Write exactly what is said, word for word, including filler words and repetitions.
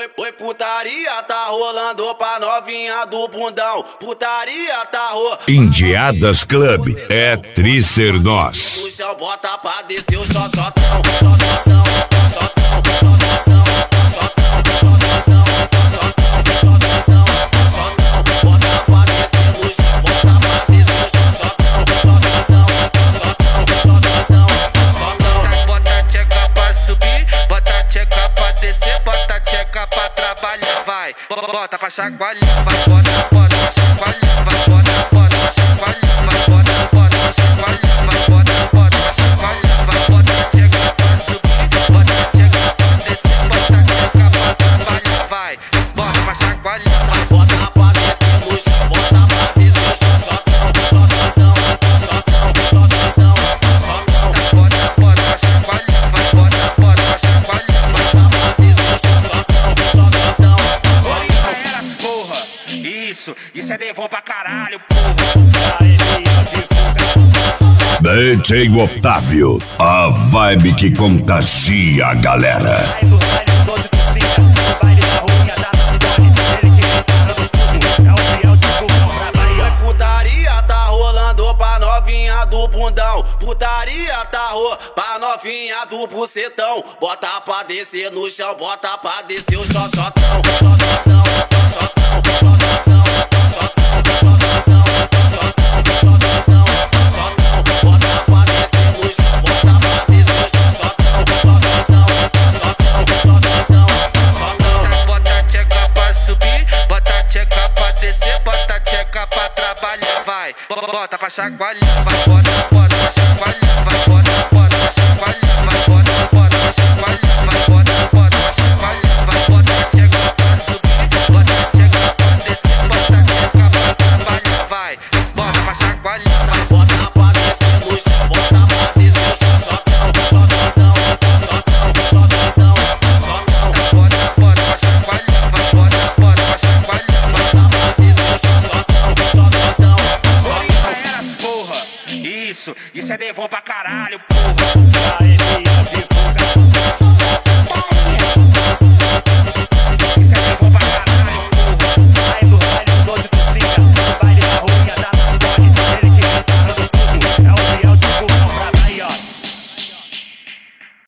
Oi, oi, putaria tá rolando pra novinha do bundão. Putaria tá rolando. Indiadas Club é Tricer Nós. No chão bota pra descer o xoxotão, xoxotão, xoxotão, bota pra chacoalhar, vai, bota, bota pra chacoalhar, vai, bota, bota pra chacoalhar, vai, bota, bota pra chacoalhar, vai, bota, bota pra chacoalhar, vai, bota tcheca pra subir, bota tcheca pra descer, bota tcheca pra trabalhar, vai, bota pra chacoalhar, vai, bota pra descer no chão, bota pra descer o xoxotão, xoxotão, xoxotão, xoxotão, xoxotão, bota, bota pra chacoalhar, vai, bota, bota pra chacoalhar, bota pra descer o xoxotão, xoxotão. Isso, isso é devon pra caralho, porra. D J Otávio, a vibe que contagia a galera. Putaria tá rolando pra novinha do bundão. Putaria tá rolando pra novinha do bucetão. Bota pra descer no chão, bota pra descer o xoxotão, xoxotão, xoxotão, xoxotão. Bota pra chacoalhar, vai, bota, bota pra chacoalhar, vai, bota, bota pra chacoalhar, vai, bota, bota pra chacoalhar, vai, bota, bota pra chacoalhar, vai, bota tcheca pra subir, bota tcheca pra descer, bota tcheca pra trabalhar, vai, bota pra chacoalhar, vai, bota pra descer no chão, bota pra descer o xoxotão, xoxotão, xoxotão, xoxotão, xoxotão, bota, bota pra chacoalhar, vai, bota, bota pra chacoalhar, bota pra descer o xoxotão, xoxotão. Isso, isso é devon pra caralho, porra.